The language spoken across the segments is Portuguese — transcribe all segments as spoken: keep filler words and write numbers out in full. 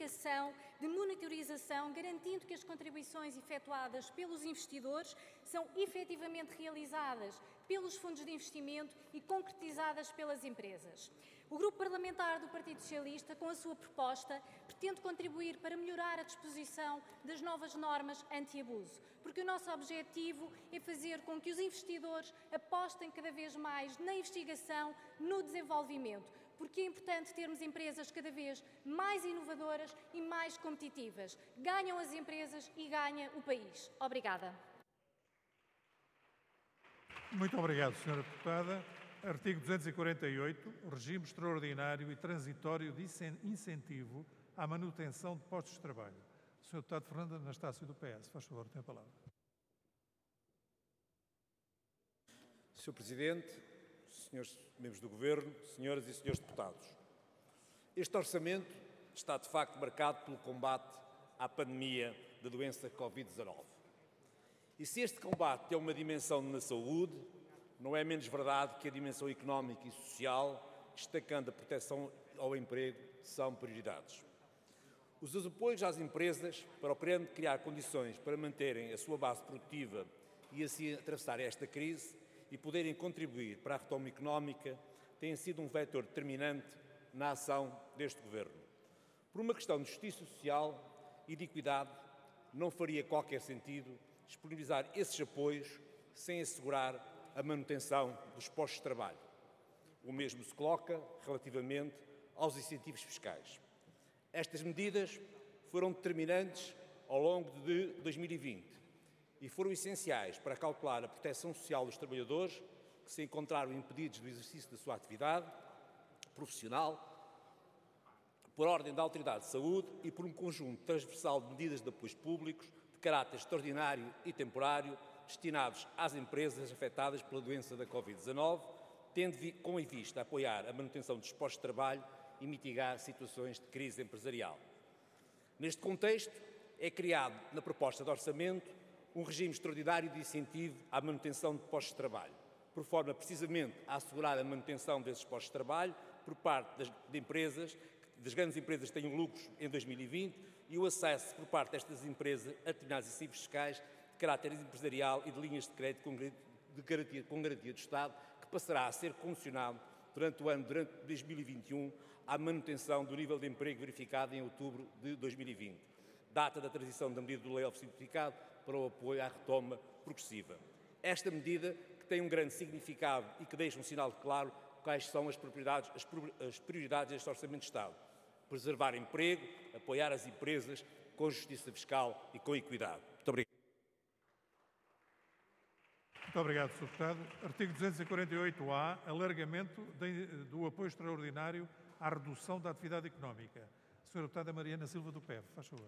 verificação, de monitorização, garantindo que as contribuições efetuadas pelos investidores são efetivamente realizadas pelos fundos de investimento e concretizadas pelas empresas. O Grupo Parlamentar do Partido Socialista, com a sua proposta, pretende contribuir para melhorar a disposição das novas normas anti-abuso, porque o nosso objetivo é fazer com que os investidores apostem cada vez mais na investigação, no desenvolvimento, porque é importante termos empresas cada vez mais inovadoras e mais competitivas. Ganham as empresas e ganha o país. Obrigada. Muito obrigado, senhora Deputada. Artigo duzentos e quarenta e oito, regime extraordinário e transitório de incentivo à manutenção de postos de trabalho. senhor Deputado Fernando Anastácio, do P S, faz favor, tem a palavra. senhor Presidente, senhores membros do Governo, senhoras e senhores deputados, este orçamento está de facto marcado pelo combate à pandemia da doença Covid dezanove. E se este combate tem uma dimensão na saúde, não é menos verdade que a dimensão económica e social, destacando a proteção ao emprego, são prioridades. Os apoios às empresas, procurando criar condições para manterem a sua base produtiva e assim atravessar esta crise e poderem contribuir para a retoma económica, têm sido um vetor determinante na ação deste Governo. Por uma questão de justiça social e de equidade, não faria qualquer sentido disponibilizar esses apoios sem assegurar a manutenção dos postos de trabalho. O mesmo se coloca relativamente aos incentivos fiscais. Estas medidas foram determinantes ao longo de dois mil e vinte e foram essenciais para calcular a proteção social dos trabalhadores que se encontraram impedidos do exercício da sua atividade profissional por ordem da Autoridade de Saúde e por um conjunto transversal de medidas de apoios públicos de caráter extraordinário e temporário destinados às empresas afetadas pela doença da Covid dezanove, tendo com em vista apoiar a manutenção dos postos de trabalho e mitigar situações de crise empresarial. Neste contexto, é criado na proposta de orçamento um regime extraordinário de incentivo à manutenção de postos de trabalho, por forma precisamente a assegurar a manutenção desses postos de trabalho por parte das de empresas, das grandes empresas que tenham lucros em dois mil e vinte e o acesso por parte destas empresas a determinados incentivos fiscais de caráter empresarial e de linhas de crédito com garantia, com garantia do Estado, que passará a ser condicionado durante o ano durante dois mil e vinte e um à manutenção do nível de emprego verificado em outubro de dois mil e vinte, data da transição da medida do layoff simplificado para o apoio à retoma progressiva. Esta medida que tem um grande significado e que deixa um sinal claro quais são as prioridades, as prioridades deste Orçamento de Estado. Preservar emprego, apoiar as empresas com justiça fiscal e com equidade. Muito obrigado. Muito obrigado, senhor Deputado. Artigo duzentos e quarenta e oito A, alargamento de, do apoio extraordinário à redução da atividade económica. senhora Deputada Mariana Silva, do P E V, faz favor.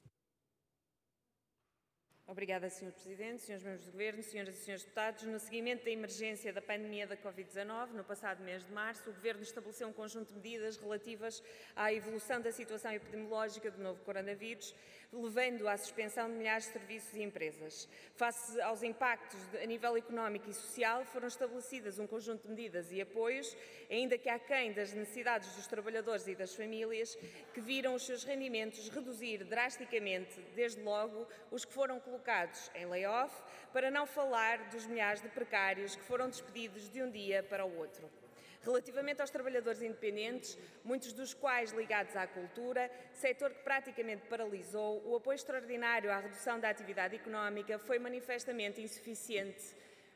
Obrigada, senhor Presidente, senhores membros do Governo, senhoras e senhores deputados. No seguimento da emergência da pandemia da Covid dezanove, no passado mês de março, o Governo estabeleceu um conjunto de medidas relativas à evolução da situação epidemiológica do novo coronavírus, levando à suspensão de milhares de serviços e empresas. Face aos impactos a nível económico e social, foram estabelecidas um conjunto de medidas e apoios, ainda que aquém das necessidades dos trabalhadores e das famílias, que viram os seus rendimentos reduzir drasticamente, desde logo os que foram colocados em layoff, para não falar dos milhares de precários que foram despedidos de um dia para o outro. Relativamente aos trabalhadores independentes, muitos dos quais ligados à cultura, setor que praticamente paralisou, o apoio extraordinário à redução da atividade económica foi manifestamente insuficiente,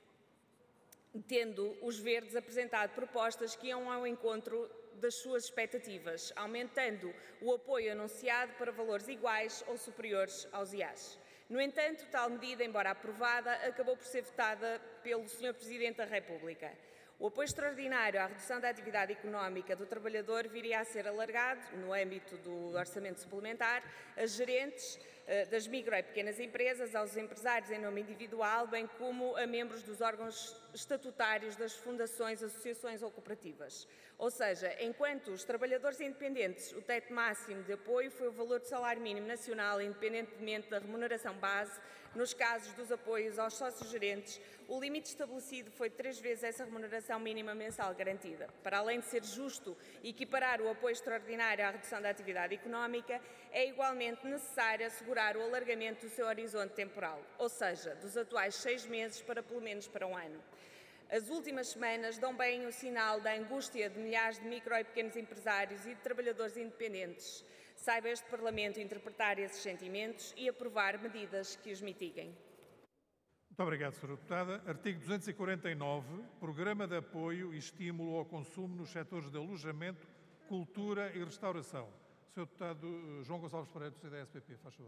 tendo os Verdes apresentado propostas que iam ao encontro das suas expectativas, aumentando o apoio anunciado para valores iguais ou superiores aos I A S. No entanto, tal medida, embora aprovada, acabou por ser votada pelo senhor Presidente da República. O apoio extraordinário à redução da atividade económica do trabalhador viria a ser alargado, no âmbito do orçamento suplementar, a gerentes uh, das micro e pequenas empresas, aos empresários em nome individual, bem como a membros dos órgãos estatutários das fundações, associações ou cooperativas. Ou seja, enquanto os trabalhadores independentes, o teto máximo de apoio foi o valor do salário mínimo nacional, independentemente da remuneração base. Nos casos dos apoios aos sócios-gerentes, o limite estabelecido foi três vezes essa remuneração mínima mensal garantida. Para além de ser justo equiparar o apoio extraordinário à redução da atividade económica, é igualmente necessário assegurar o alargamento do seu horizonte temporal, ou seja, dos atuais seis meses para pelo menos para um ano. As últimas semanas dão bem o sinal da angústia de milhares de micro e pequenos empresários e de trabalhadores independentes. Saiba este Parlamento interpretar esses sentimentos e aprovar medidas que os mitiguem. Muito obrigado, senhora Deputada. Artigo duzentos e quarenta e nove. Programa de apoio e estímulo ao consumo nos setores de alojamento, cultura e restauração. senhor Deputado João Gonçalves Pereira, do C D S P P, faz favor.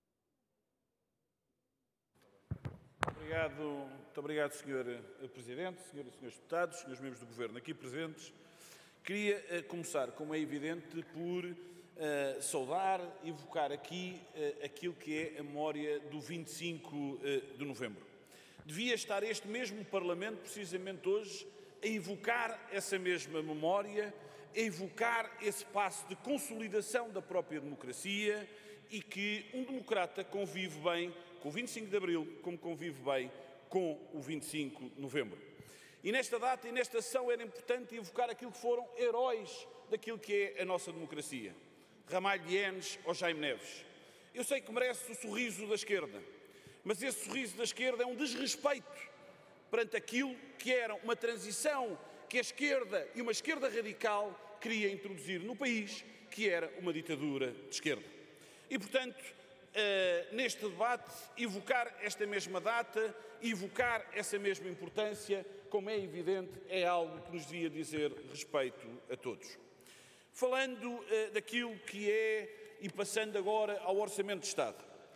Obrigado, muito obrigado, senhor Presidente, senhoras e senhores deputados, senhores membros do Governo aqui presentes. Queria uh, começar, como é evidente, por uh, saudar e evocar aqui uh, aquilo que é a memória do vinte e cinco uh, de novembro. Devia estar este mesmo Parlamento, precisamente hoje, a evocar essa mesma memória, a evocar esse passo de consolidação da própria democracia e que um democrata convive bem com o vinte e cinco de abril, como convive bem com o vinte e cinco de novembro. E nesta data e nesta sessão era importante evocar aquilo que foram heróis daquilo que é a nossa democracia. Ramalho Eanes ou Jaime Neves. Eu sei que merece o sorriso da esquerda, mas esse sorriso da esquerda é um desrespeito perante aquilo que era uma transição que a esquerda e uma esquerda radical queria introduzir no país, que era uma ditadura de esquerda. E, portanto, Uh, neste debate, evocar esta mesma data, evocar essa mesma importância, como é evidente, é algo que nos devia dizer respeito a todos. Falando uh, daquilo que é, e passando agora ao Orçamento de Estado.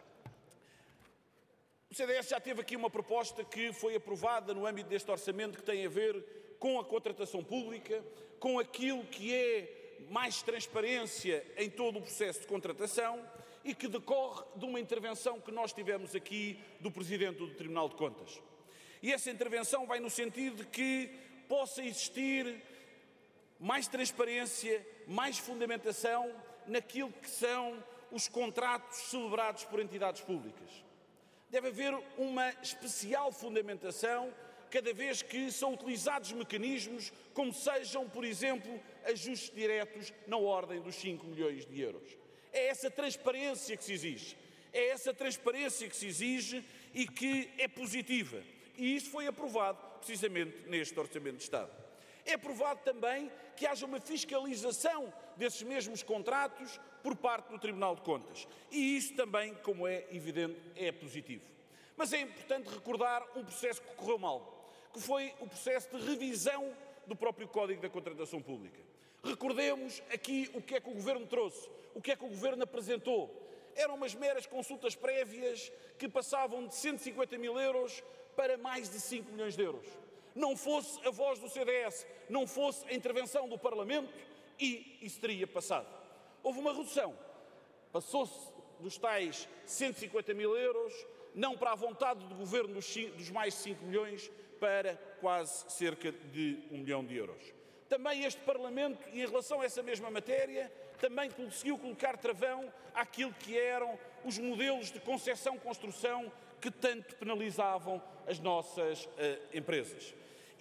O C D S já teve aqui uma proposta que foi aprovada no âmbito deste orçamento que tem a ver com a contratação pública, com aquilo que é mais transparência em todo o processo de contratação, e que decorre de uma intervenção que nós tivemos aqui do Presidente do Tribunal de Contas. E essa intervenção vai no sentido de que possa existir mais transparência, mais fundamentação naquilo que são os contratos celebrados por entidades públicas. Deve haver uma especial fundamentação cada vez que são utilizados mecanismos como sejam, por exemplo, ajustes diretos na ordem dos cinco milhões de euros. É essa transparência que se exige, é essa transparência que se exige e que é positiva. E isso foi aprovado precisamente neste Orçamento de Estado. É aprovado também que haja uma fiscalização desses mesmos contratos por parte do Tribunal de Contas. E isso também, como é evidente, é positivo. Mas é importante recordar um processo que correu mal, que foi o processo de revisão do próprio Código da Contratação Pública. Recordemos aqui o que é que o Governo trouxe, o que é que o Governo apresentou. Eram umas meras consultas prévias que passavam de cento e cinquenta mil euros para mais de cinco milhões de euros. Não fosse a voz do C D S, não fosse a intervenção do Parlamento, e isso teria passado. Houve uma redução. Passou-se dos tais cento e cinquenta mil euros, não para a vontade do Governo dos, dos mais de cinco milhões, para quase cerca de um milhão de euros. Também este Parlamento, e em relação a essa mesma matéria, também conseguiu colocar travão àquilo que eram os modelos de concessão-construção que tanto penalizavam as nossas uh, empresas.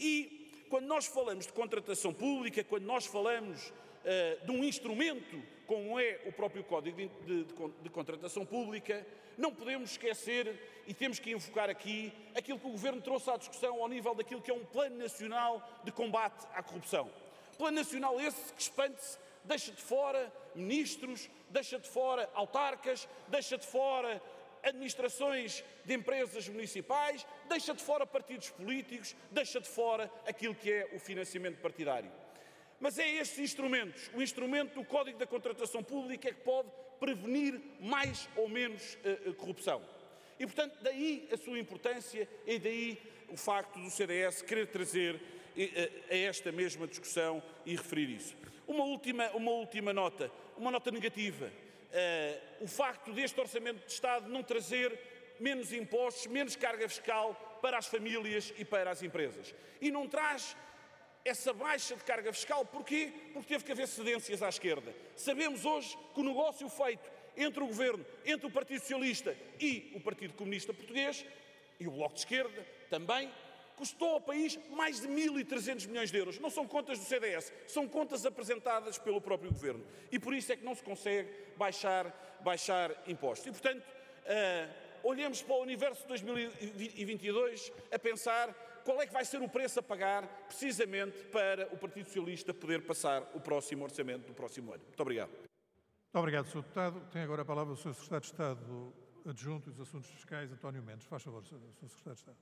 E quando nós falamos de contratação pública, quando nós falamos uh, de um instrumento como é o próprio Código de, de, de, de Contratação Pública, não podemos esquecer e temos que invocar aqui aquilo que o Governo trouxe à discussão ao nível daquilo que é um Plano Nacional de Combate à Corrupção. Plano Nacional esse que expande-se, deixa de fora ministros, deixa de fora autarcas, deixa de fora administrações de empresas municipais, deixa de fora partidos políticos, deixa de fora aquilo que é o financiamento partidário. Mas é estes instrumentos, o instrumento do Código da Contratação Pública, que pode prevenir mais ou menos uh, uh, corrupção. E, portanto, daí a sua importância e daí o facto do C D S querer trazer uh, a esta mesma discussão e referir isso. Uma última, uma última nota, uma nota negativa. Uh, o facto deste Orçamento de Estado não trazer menos impostos, menos carga fiscal para as famílias e para as empresas. E não traz essa baixa de carga fiscal, porquê? Porque teve que haver cedências à esquerda. Sabemos hoje que o negócio feito entre o Governo, entre o Partido Socialista e o Partido Comunista Português, e o Bloco de Esquerda também, custou ao país mais de mil e trezentos milhões de euros. Não são contas do C D S, são contas apresentadas pelo próprio Governo. E por isso é que não se consegue baixar, baixar impostos. E, portanto, uh, olhemos para o universo de dois mil e vinte e dois a pensar qual é que vai ser o preço a pagar, precisamente para o Partido Socialista poder passar o próximo orçamento do próximo ano. Muito obrigado. Muito obrigado, senhor Deputado. Tem agora a palavra o senhor Secretário de Estado Adjunto dos Assuntos Fiscais, António Mendes. Faz favor, senhor Secretário de Estado.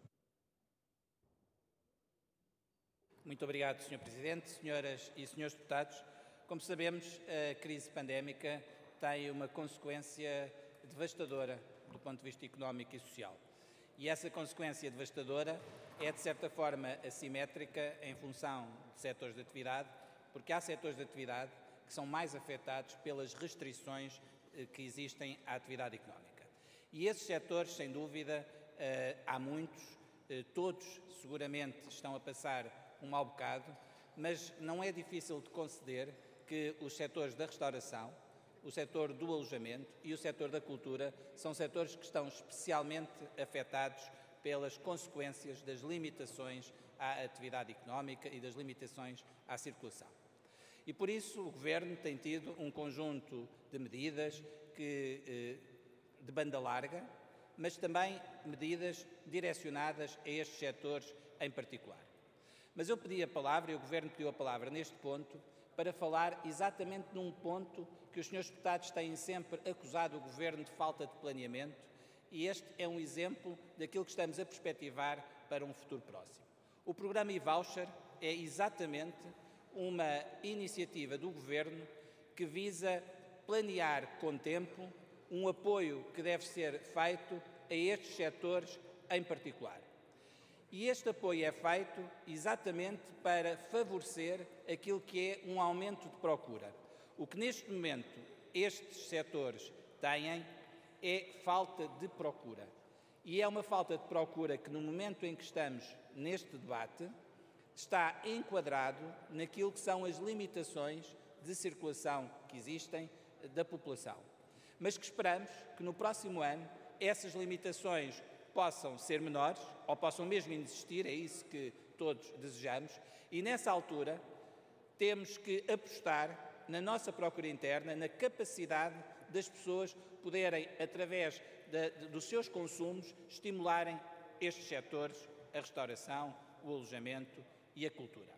Muito obrigado, senhor Presidente, senhoras e senhores deputados. Como sabemos, a crise pandémica tem uma consequência devastadora do ponto de vista económico e social. E essa consequência devastadora é, de certa forma, assimétrica em função de setores de atividade, porque há setores de atividade que são mais afetados pelas restrições que existem à atividade económica. E esses setores, sem dúvida, há muitos, todos seguramente estão a passar um mau bocado, mas não é difícil de conceder que os setores da restauração, o setor do alojamento e o setor da cultura são setores que estão especialmente afetados pelas consequências das limitações à atividade económica e das limitações à circulação. E por isso o Governo tem tido um conjunto de medidas que, de banda larga, mas também medidas direcionadas a estes setores em particular. Mas eu pedi a palavra, e o Governo pediu a palavra neste ponto, para falar exatamente num ponto que os senhores deputados têm sempre acusado o Governo de falta de planeamento, e este é um exemplo daquilo que estamos a perspectivar para um futuro próximo. O programa e-voucher é exatamente uma iniciativa do Governo que visa planear com tempo um apoio que deve ser feito a estes setores em particular. E este apoio é feito exatamente para favorecer aquilo que é um aumento de procura. O que neste momento estes setores têm é falta de procura. E é uma falta de procura que, no momento em que estamos neste debate, está enquadrado naquilo que são as limitações de circulação que existem da população. Mas que esperamos que no próximo ano essas limitações possam ser menores, ou possam mesmo existir, é isso que todos desejamos, e nessa altura temos que apostar na nossa procura interna, na capacidade das pessoas poderem, através de, de, dos seus consumos, estimularem estes setores, a restauração, o alojamento e a cultura.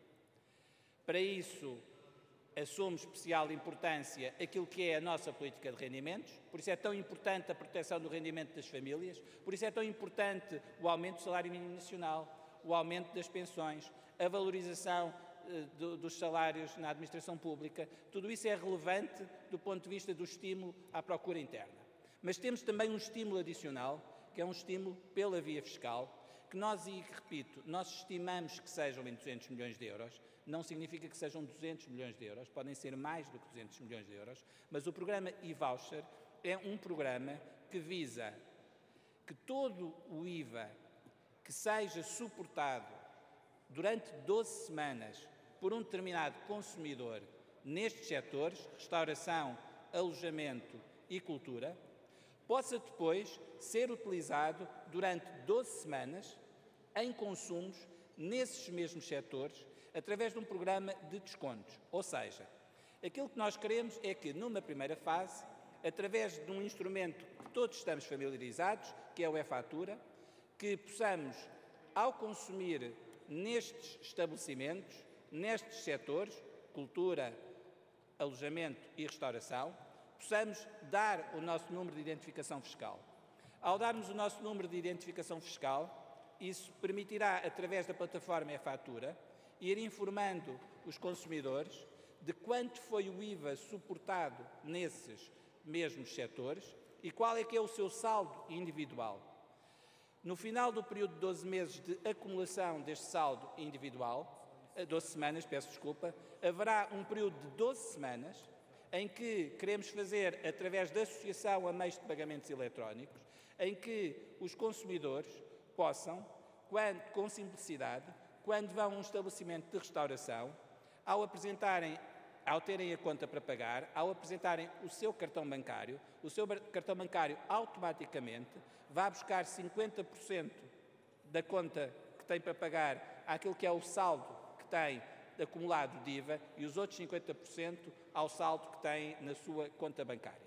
Para isso, assume especial importância aquilo que é a nossa política de rendimentos, por isso é tão importante a proteção do rendimento das famílias, por isso é tão importante o aumento do salário mínimo nacional, o aumento das pensões, a valorização eh, do, dos salários na administração pública. Tudo isso é relevante do ponto de vista do estímulo à procura interna. Mas temos também um estímulo adicional, que é um estímulo pela via fiscal, que nós, e repito, nós estimamos que sejam em duzentos milhões de euros, não significa que sejam duzentos milhões de euros, podem ser mais do que duzentos milhões de euros, mas o programa e-voucher é um programa que visa que todo o I V A que seja suportado durante doze semanas por um determinado consumidor nestes setores, restauração, alojamento e cultura, possa depois ser utilizado durante doze semanas em consumos nesses mesmos setores, através de um programa de descontos. Ou seja, aquilo que nós queremos é que, numa primeira fase, através de um instrumento que todos estamos familiarizados, que é o e-fatura, que possamos, ao consumir nestes estabelecimentos, nestes setores, cultura, alojamento e restauração, possamos dar o nosso número de identificação fiscal. Ao darmos o nosso número de identificação fiscal, isso permitirá, através da plataforma e-fatura, ir informando os consumidores de quanto foi o I V A suportado nesses mesmos setores e qual é que é o seu saldo individual. No final do período de doze meses de acumulação deste saldo individual, doze semanas, peço desculpa, haverá um período de doze semanas em que queremos fazer, através da associação a meios de pagamentos eletrónicos, em que os consumidores possam, quando, com simplicidade, quando vão a um estabelecimento de restauração, ao apresentarem, ao terem a conta para pagar, ao apresentarem o seu cartão bancário, o seu cartão bancário automaticamente vai buscar cinquenta por cento da conta que tem para pagar àquilo que é o saldo que tem acumulado de I V A e os outros cinquenta por cento ao saldo que tem na sua conta bancária.